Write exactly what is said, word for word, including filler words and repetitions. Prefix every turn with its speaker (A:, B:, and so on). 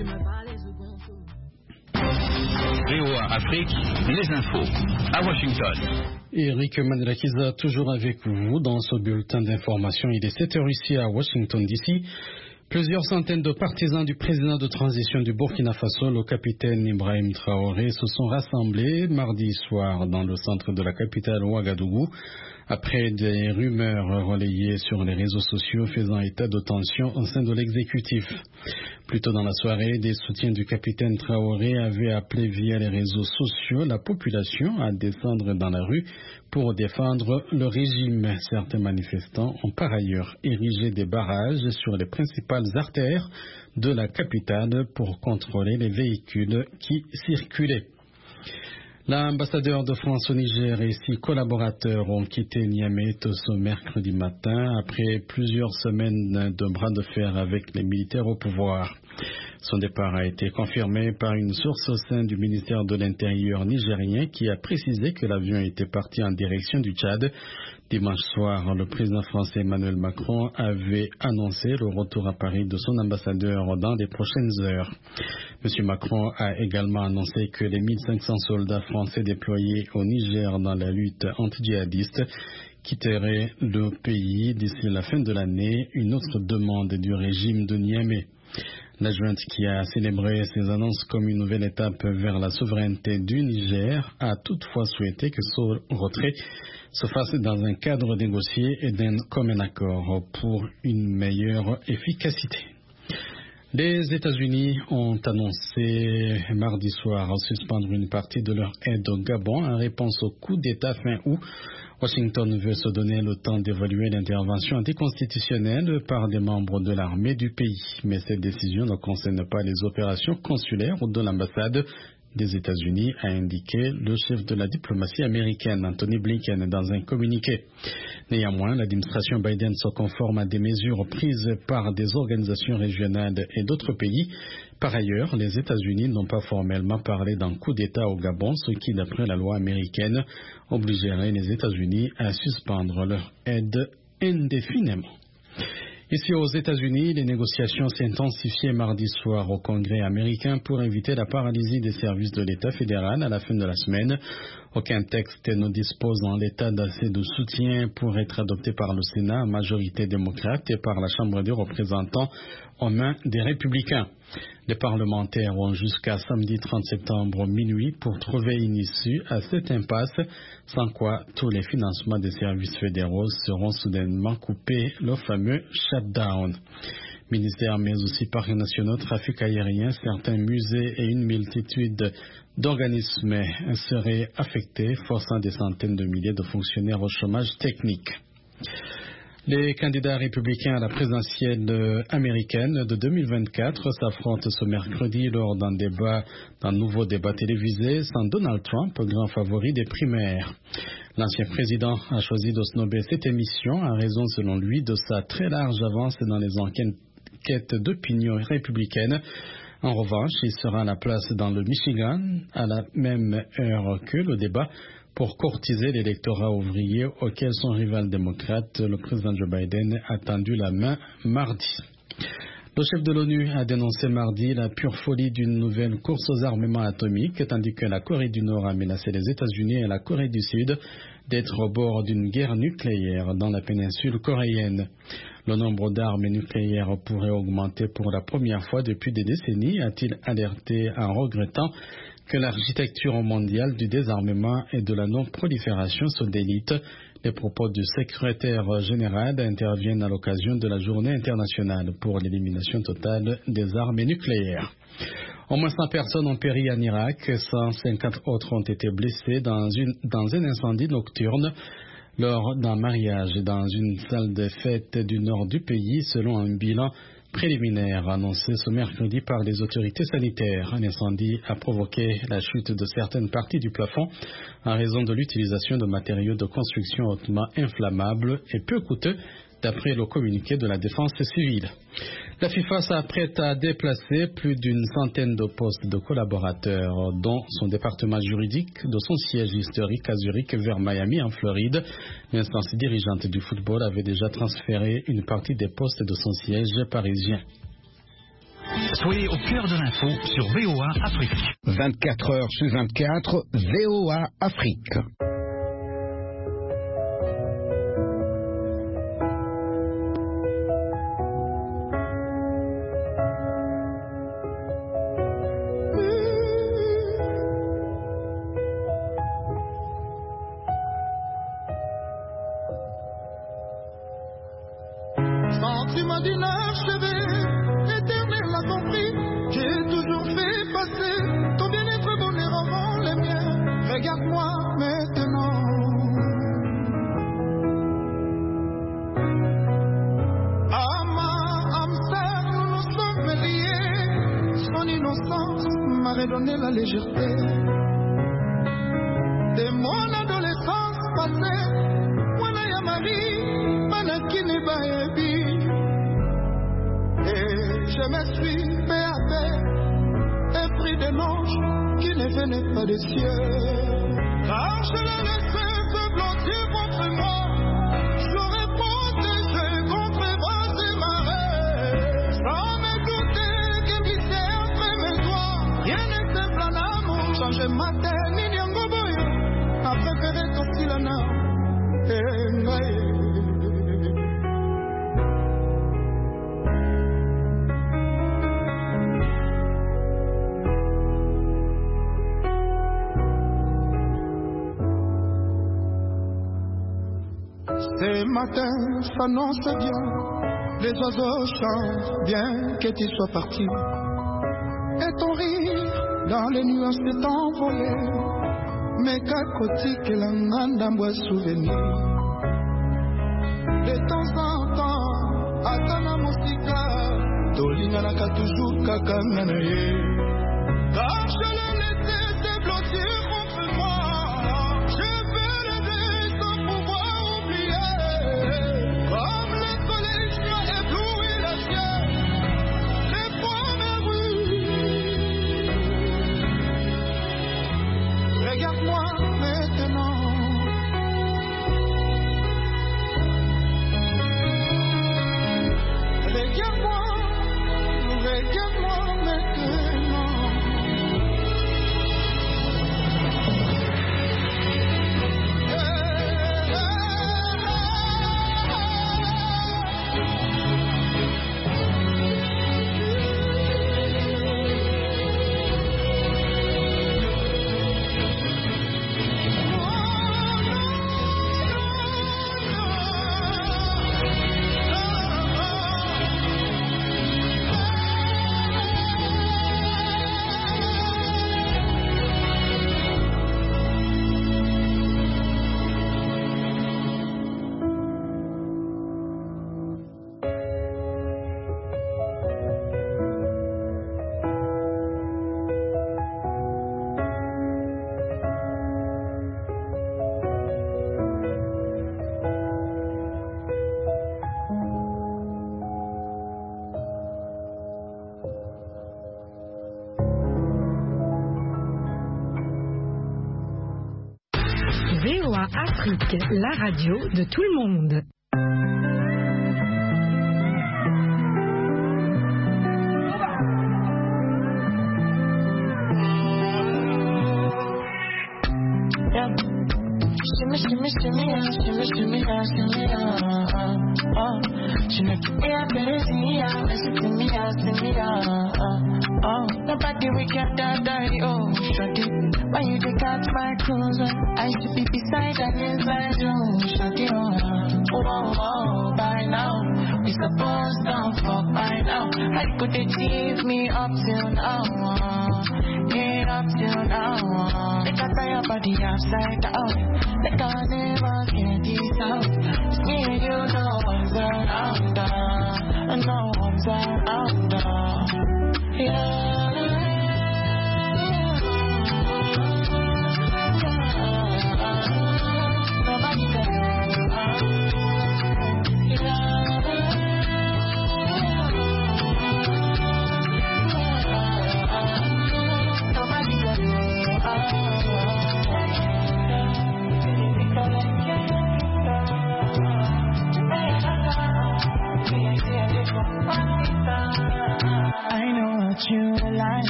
A: V O A Afrique, les infos, à Washington.
B: Eric Mandelakiza, toujours avec vous dans ce bulletin d'information. Il est sept heures ici à Washington D C. Plusieurs centaines de partisans du président de transition du Burkina Faso, le capitaine Ibrahim Traoré, se sont rassemblés mardi soir dans le centre de la capitale Ouagadougou après des rumeurs relayées sur les réseaux sociaux faisant état de tensions au sein de l'exécutif. Plus tôt dans la soirée, des soutiens du capitaine Traoré avaient appelé via les réseaux sociaux la population à descendre dans la rue pour défendre le régime. Certains manifestants ont par ailleurs érigé des barrages sur les principales artères de la capitale pour contrôler les véhicules qui circulaient. L'ambassadeur de France au Niger et six collaborateurs ont quitté Niamey ce mercredi matin après plusieurs semaines de bras de fer avec les militaires au pouvoir. Son départ a été confirmé par une source au sein du ministère de l'Intérieur nigérien qui a précisé que l'avion était parti en direction du Tchad. Dimanche soir, le président français Emmanuel Macron avait annoncé le retour à Paris de son ambassadeur dans les prochaines heures. M. Macron a également annoncé que les mille cinq cents soldats français déployés au Niger dans la lutte anti-djihadiste quitteraient le pays d'ici la fin de l'année, une autre demande du régime de Niamey. La junte, qui a célébré ces annonces comme une nouvelle étape vers la souveraineté du Niger, a toutefois souhaité que ce retrait se fasse dans un cadre négocié et d'un commun accord pour une meilleure efficacité. Les États-Unis ont annoncé mardi soir suspendre une partie de leur aide au Gabon en réponse au coup d'État fin août. Washington veut se donner le temps d'évaluer l'intervention anticonstitutionnelle par des membres de l'armée du pays. Mais cette décision ne concerne pas les opérations consulaires ou de l'ambassade des États-Unis, a indiqué le chef de la diplomatie américaine, Anthony Blinken, dans un communiqué. Néanmoins, l'administration Biden se conforme à des mesures prises par des organisations régionales et d'autres pays. Par ailleurs, les États-Unis n'ont pas formellement parlé d'un coup d'État au Gabon, ce qui, d'après la loi américaine, obligerait les États-Unis à suspendre leur aide indéfiniment. Ici aux États-Unis, les négociations s'intensifiaient mardi soir au Congrès américain pour éviter la paralysie des services de l'État fédéral à la fin de la semaine. Aucun texte ne dispose en l'état d'assez de soutien pour être adopté par le Sénat à majorité démocrate et par la Chambre des représentants aux mains des républicains. Les parlementaires ont jusqu'à samedi trente septembre minuit pour trouver une issue à cette impasse, sans quoi tous les financements des services fédéraux seront soudainement coupés, le fameux shutdown. Ministère, mais aussi parcs nationaux, trafic aérien, certains musées et une multitude d'organismes seraient affectés, forçant des centaines de milliers de fonctionnaires au chômage technique. Les candidats républicains à la présidentielle américaine de deux mille vingt-quatre s'affrontent ce mercredi lors d'un débat, d'un nouveau débat télévisé sans Donald Trump, grand favori des primaires. L'ancien président a choisi de snober cette émission en raison, selon lui, de sa très large avance dans les enquêtes d'opinion républicaine. En revanche, il sera à la place dans le Michigan à la même heure que le débat pour courtiser l'électorat ouvrier auquel son rival démocrate, le président Joe Biden, a tendu la main mardi. Le chef de l'ONU a dénoncé mardi la pure folie d'une nouvelle course aux armements atomiques, tandis que la Corée du Nord a menacé les États-Unis et la Corée du Sud d'être au bord d'une guerre nucléaire dans la péninsule coréenne. Le nombre d'armes nucléaires pourrait augmenter pour la première fois depuis des décennies, a-t-il alerté en regrettant que l'architecture mondiale du désarmement et de la non-prolifération se délite. Les propos du secrétaire général interviennent à l'occasion de la journée internationale pour l'élimination totale des armes nucléaires. Au moins cent personnes ont péri en Irak, cent cinquante autres ont été blessées dans, une, dans un incendie nocturne lors d'un mariage dans une salle de fête du nord du pays, selon un bilan préliminaire annoncé ce mercredi par les autorités sanitaires. Un incendie a provoqué la chute de certaines parties du plafond en raison de l'utilisation de matériaux de construction hautement inflammables et peu coûteux, d'après le communiqué de la défense civile. La FIFA s'apprête à déplacer plus d'une centaine de postes de collaborateurs, dont son département juridique, de son siège historique à Zurich vers Miami en Floride. L'instance dirigeante du football avait déjà transféré une partie des postes de son siège parisien.
A: Soyez au cœur de l'info sur V O A Afrique.
C: vingt-quatre heures sur vingt-quatre, V O A Afrique.
D: Sentiment d'une archevée, l'éternel l'a compris. J'ai toujours fait passer ton bien-être bonheur avant les miens. Regarde-moi maintenant. À ma âme sœur, nous nous sommes liés. Son innocence m'a redonné la légèreté de mon adolescence passée. Wana ya Marie, manakini baebi. Et je me suis fait à paix, épris des anges qui ne venaient pas des cieux. Car je l'ai laissé se blottir contre moi, je l'aurais protégé contre vents et marées. Sans me douter que glissait entre mes doigts, rien n'est simple en amour. Changer ma tête, ni Nyangoboyo, a préféré Tossilana. Et ngaye. Ce matin s'annonce bien, les oiseaux chantent bien que tu sois parti. Et ton rire dans les nuages s'est envolé, mais qu'à côté que la nganda boit souvenir. De temps en temps, atana musika, tolinganaka toujours kakanganaye. Car je l'ai laissé se blottir contre moi, je vais lever sans pouvoir oublier. Comme le soleil qui a ébloui le ciel, les points me ruent. Regarde-moi maintenant. Regarde-moi, regarde-moi maintenant.
E: V O A Afrique, la radio de tout le monde.
F: Shimmy, shimmy, shimmy, ah, shimmy, shimmy, ah, shimmy, ah, oh. Shimmy, yeah, baby, see, ah, listen me, ah, shimmy, ah, oh. Nobody we can die, oh, shawty. When you take out my clothes, I should be beside and inside you, shawty, oh. Oh, oh, by now, we supposed to fuck by now. How could they leave me up till now? Ain't up till now. They got your body upside down. They can't never get this out. It's me and you, no one's around. No one's around. Yeah.